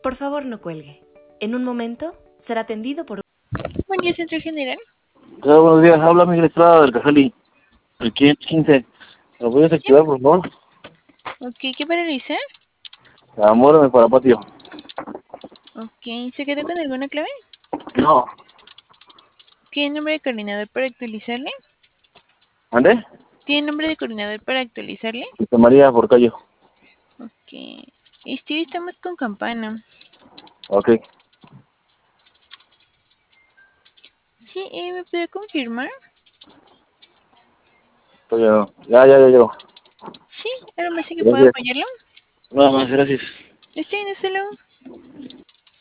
Por favor, no cuelgue. En un momento será atendido por... Buen día, Centro General. Hola, buenos días, habla Miguel Estrada del Cajali, el 15. ¿Me lo puedes Sí. activar, por favor? Ok, ¿qué para realizar? Amórame para patio. Ok, ¿se quedó con alguna clave? No. ¿Tiene nombre de coordinador para actualizarle? ¿Andé? ¿Tiene nombre de coordinador para actualizarle? Santa María Porcayo. Ok. Estamos con campana. Ok. Sí, ¿me puede confirmar? Estoy ya llego. Sí, ¿algo más en que pueda Gracias. apoyarlo? Nada más, gracias. Hasta luego.